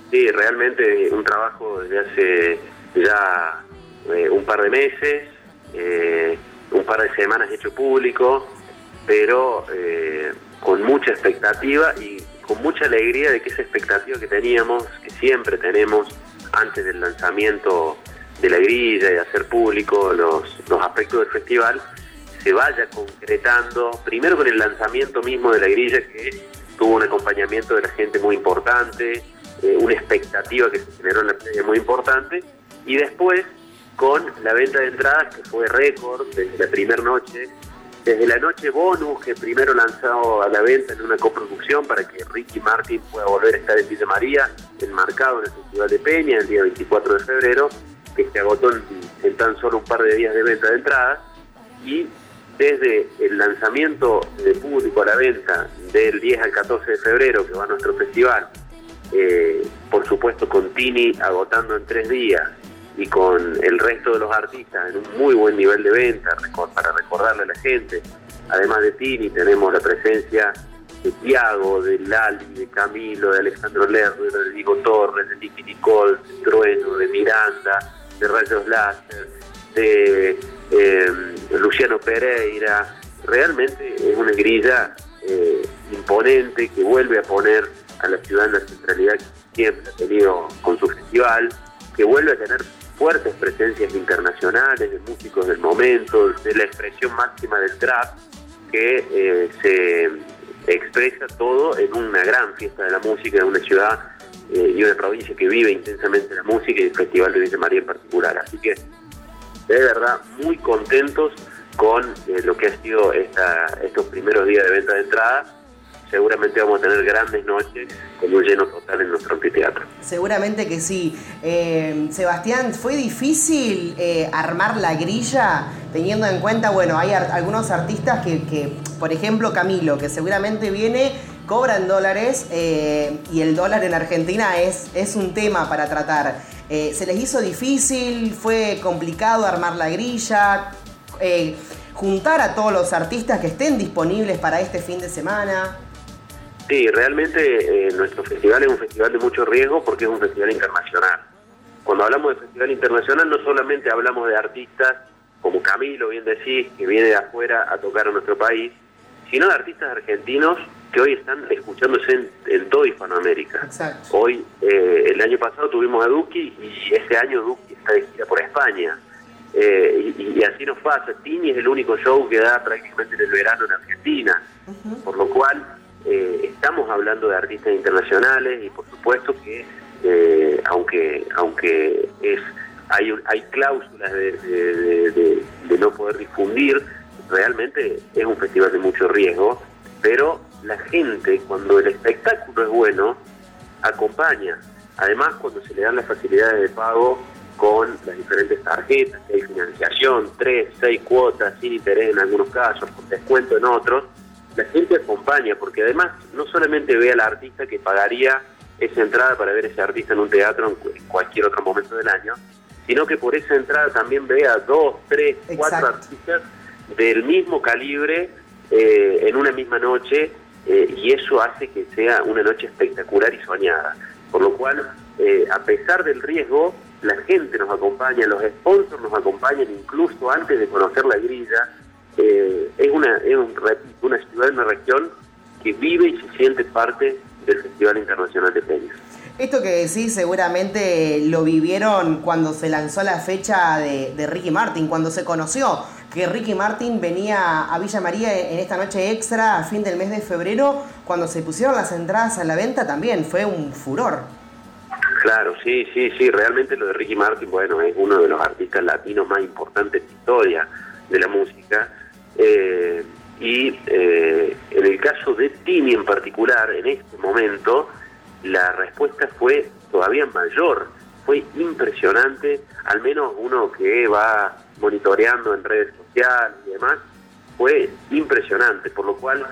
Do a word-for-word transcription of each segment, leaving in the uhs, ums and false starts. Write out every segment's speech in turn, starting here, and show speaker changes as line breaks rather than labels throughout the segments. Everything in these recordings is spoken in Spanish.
Sí, realmente un trabajo desde hace ya eh, un par de meses, eh, un par de semanas hecho público, pero eh, con mucha expectativa y con mucha alegría de que esa expectativa que teníamos, que siempre tenemos antes del lanzamiento de la grilla y de hacer público los, los aspectos del festival, se vaya concretando, primero con el lanzamiento mismo de la grilla, que tuvo un acompañamiento de la gente muy importante, eh, una expectativa que se generó en la previa muy importante, y después con la venta de entradas, que fue récord desde la primera noche, desde la noche bonus, que primero lanzado a la venta en una coproducción para que Ricky Martin pueda volver a estar en Villa María, enmarcado en el Festival de Peña, el día veinticuatro de febrero, que se agotó en, en tan solo un par de días de venta de entradas, y desde el lanzamiento de público a la venta del diez al catorce de febrero, que va a nuestro festival, eh, por supuesto con Tini agotando en tres días y con el resto de los artistas en un muy buen nivel de venta, para recordarle a la gente. Además de Tini tenemos la presencia de Tiago, de Lali, de Camilo, de Alejandro Lerner, de Diego Torres, de Nicky Nicole, de Trueno, de Miranda, de Rayos Láser, de eh, Luciano Pereira. Realmente es una grilla eh, imponente que vuelve a poner a la ciudad en la centralidad que siempre ha tenido con su festival, que vuelve a tener fuertes presencias internacionales de músicos del momento, de la expresión máxima del trap, que eh, se expresa todo en una gran fiesta de la música de una ciudad eh, y una provincia que vive intensamente la música y el Festival de Villa María en particular. Así que de verdad muy contentos con eh, lo que ha sido esta, estos primeros días de venta de entradas. Seguramente vamos a tener grandes noches con un lleno total en nuestro anfiteatro.
Seguramente que sí. Eh, Sebastián, ¿fue difícil eh, armar la grilla teniendo en cuenta, bueno, hay ar- algunos artistas que, que, por ejemplo, Camilo, que seguramente viene, cobra en dólares eh, y el dólar en Argentina es, es un tema para tratar. Eh, ¿Se les hizo difícil? ¿Fue complicado armar la grilla? Eh, ¿Juntar a todos los artistas que estén disponibles para este fin de semana?
Sí, realmente eh, nuestro festival es un festival de mucho riesgo porque es un festival internacional. Cuando hablamos de festival internacional no solamente hablamos de artistas como Camilo, bien decís, que viene de afuera a tocar a nuestro país, sino de artistas argentinos que hoy están escuchándose en, en toda Hispanoamérica.
Exacto.
Hoy, eh, el año pasado tuvimos a Duki y este año Duki está de gira por España. Eh, y, y así nos pasa. Tini es el único show que da prácticamente en el verano en Argentina, uh-huh. Por lo cual eh, estamos hablando de artistas internacionales y por supuesto que eh, aunque aunque es hay hay cláusulas de, de, de, de, de no poder difundir, realmente es un festival de mucho riesgo, pero la gente, cuando el espectáculo es bueno, acompaña. Además, cuando se le dan las facilidades de pago con las diferentes tarjetas, que hay financiación, tres, seis cuotas, sin interés en algunos casos, con descuento en otros, la gente acompaña, porque además no solamente ve al artista que pagaría esa entrada para ver ese artista en un teatro en cualquier otro momento del año, sino que por esa entrada también ve a dos, tres, cuatro
Exacto.
artistas del mismo calibre eh, en una misma noche, eh, y eso hace que sea una noche espectacular y soñada. Por lo cual, eh, a pesar del riesgo, la gente nos acompaña, los sponsors nos acompañan incluso antes de conocer la grilla. Eh, es una es un, una ciudad, una región que vive y se siente parte del Festival Internacional de Peña.
Esto que decís seguramente lo vivieron cuando se lanzó la fecha de, de Ricky Martin, cuando se conoció que Ricky Martin venía a Villa María en esta noche extra a fin del mes de febrero. Cuando se pusieron las entradas a la venta también fue un furor.
Claro, sí, sí, sí, realmente lo de Ricky Martin, bueno, es uno de los artistas latinos más importantes de la historia de la música, eh, y eh, en el caso de Tini en particular, en este momento, la respuesta fue todavía mayor, fue impresionante, al menos uno que va monitoreando en redes sociales y demás, fue impresionante, por lo cual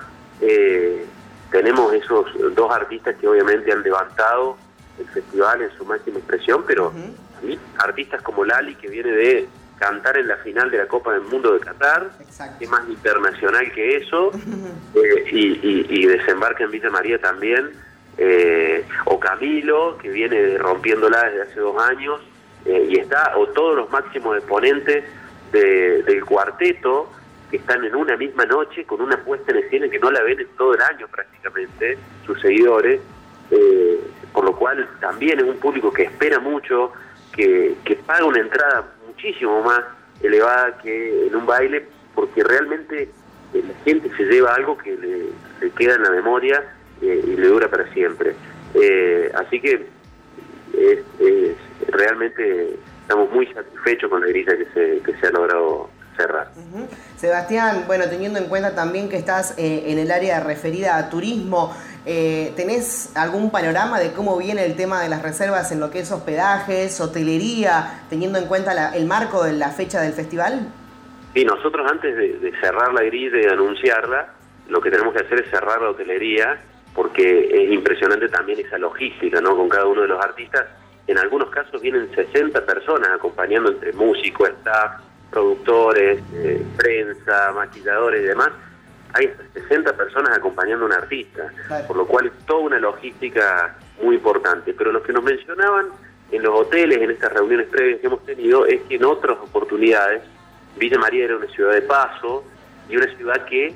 eh, tenemos esos dos artistas que obviamente han levantado el festival en su máxima expresión, pero uh-huh. artistas como Lali, que viene de cantar en la final de la Copa del Mundo de Qatar,
exacto.
que es más internacional que eso, uh-huh. eh, y, y, y desembarca en Villa María también, eh, o Camilo, que viene rompiéndola desde hace dos años, eh, y está, o todos los máximos exponentes de, del cuarteto, que están en una misma noche con una puesta en escena que no la ven en todo el año prácticamente, sus seguidores, eh, por lo cual también es un público que espera mucho, que, que paga una entrada muchísimo más elevada que en un baile, porque realmente eh, la gente se lleva algo que le, le queda en la memoria eh, y le dura para siempre. Eh, así que es, es, realmente estamos muy satisfechos con la grilla que se, que se ha logrado cerrar.
Uh-huh. Sebastián, bueno, teniendo en cuenta también que estás eh, en el área referida a turismo, eh, ¿tenés algún panorama de cómo viene el tema de las reservas en lo que es hospedajes, hotelería, teniendo en cuenta la, el marco de la fecha del festival?
Sí, nosotros antes de, de cerrar la grilla y de anunciarla, lo que tenemos que hacer es cerrar la hotelería, porque es impresionante también esa logística, ¿no? Con cada uno de los artistas. En algunos casos vienen sesenta personas acompañando entre músicos, staff, productores, eh, prensa, maquilladores y demás. Hay sesenta personas acompañando a un artista, claro. Por lo cual es toda una logística muy importante. Pero lo que nos mencionaban en los hoteles, en estas reuniones previas que hemos tenido, es que en otras oportunidades Villa María era una ciudad de paso y una ciudad que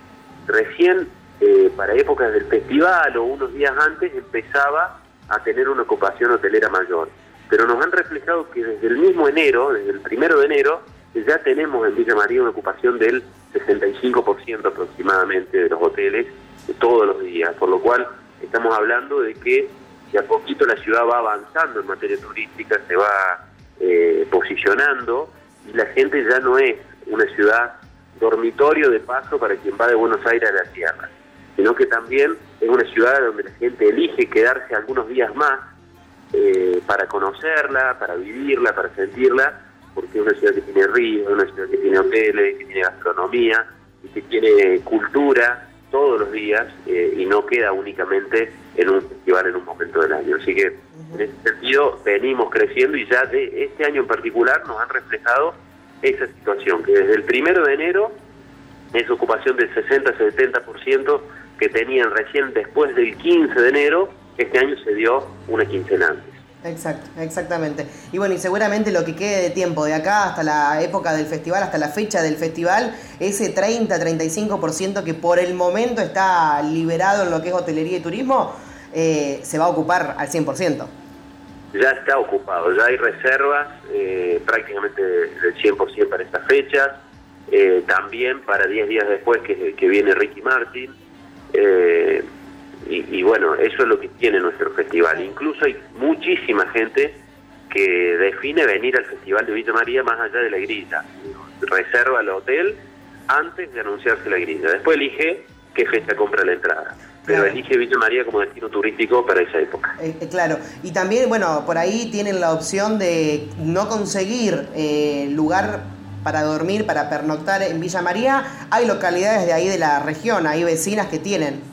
recién eh, para épocas del festival o unos días antes empezaba a tener una ocupación hotelera mayor. Pero nos han reflejado que desde el mismo enero, desde el primero de enero, ya tenemos en Villa María una ocupación del sesenta y cinco por ciento aproximadamente de los hoteles de todos los días, por lo cual estamos hablando de que de a poquito la ciudad va avanzando en materia turística, se va eh, posicionando, y la gente ya no es una ciudad dormitorio de paso para quien va de Buenos Aires a la tierra, sino que también es una ciudad donde la gente elige quedarse algunos días más eh, para conocerla, para vivirla, para sentirla, porque es una ciudad que tiene ríos, es una ciudad que tiene hoteles, que tiene gastronomía y que tiene cultura todos los días eh, y no queda únicamente en un festival en un momento del año. Así que en ese sentido venimos creciendo y ya de este año en particular nos han reflejado esa situación, que desde el primero de enero esa ocupación del sesenta a setenta por ciento que tenían recién después del quince de enero, este año se dio una quincena antes.
Exacto, exactamente. Y bueno, y seguramente lo que quede de tiempo de acá hasta la época del festival, hasta la fecha del festival, ese treinta a treinta y cinco por ciento que por el momento está liberado en lo que es hotelería y turismo, eh, se va a ocupar al cien por ciento.
Ya está ocupado, ya hay reservas eh, prácticamente del cien por ciento para estas fechas, eh, también para diez días después que, que viene Ricky Martin. Eh, Y, y bueno, eso es lo que tiene nuestro festival. Incluso hay muchísima gente que define venir al Festival de Villa María más allá de la grilla. Reserva el hotel antes de anunciarse la grilla. Después elige qué fecha compra la entrada. Pero claro, elige Villa María como destino turístico para esa época.
Eh, eh, claro. Y también, bueno, por ahí tienen la opción de no conseguir eh, lugar para dormir, para pernoctar en Villa María. Hay localidades de ahí de la región, hay vecinas que tienen.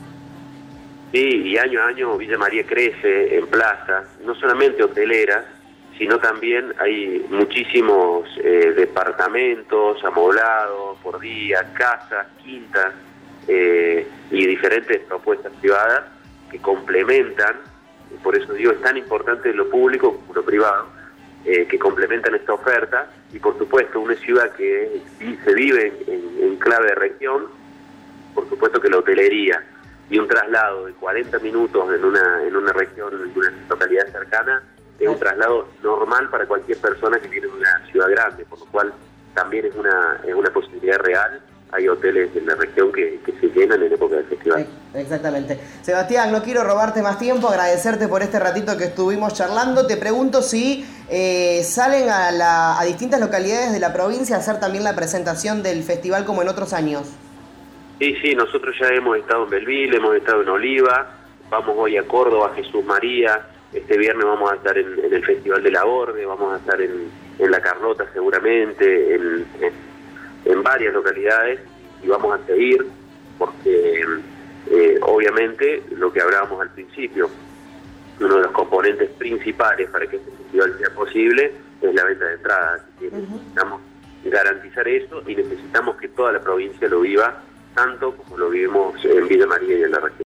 Sí, y año a año Villa María crece en plazas, no solamente hoteleras, sino también hay muchísimos eh, departamentos amoblados por día, casas, quintas eh, y diferentes propuestas privadas que complementan, y por eso digo, es tan importante lo público como lo privado, eh, que complementan esta oferta, y por supuesto una ciudad que se vive en, en, en clave de región, por supuesto que la hotelería y un traslado de cuarenta minutos en una en una región, en una localidad cercana, es un traslado normal para cualquier persona que viene de una ciudad grande, por lo cual también es una es una posibilidad real. Hay hoteles en la región que, que se llenan en época del festival.
Exactamente. Sebastián, no quiero robarte más tiempo, agradecerte por este ratito que estuvimos charlando. Te pregunto si eh, salen a, la, a distintas localidades de la provincia a hacer también la presentación del festival como en otros años.
Sí, sí, nosotros ya hemos estado en Belville, hemos estado en Oliva, vamos hoy a Córdoba, Jesús María, este viernes vamos a estar en, en el Festival de la Orde, vamos a estar en, en La Carlota seguramente, en, en, en varias localidades, y vamos a seguir porque eh, obviamente lo que hablábamos al principio, uno de los componentes principales para que este festival sea posible es la venta de entradas, así que necesitamos garantizar eso y necesitamos que toda la provincia lo viva tanto como lo vivimos en Villa María y en la región.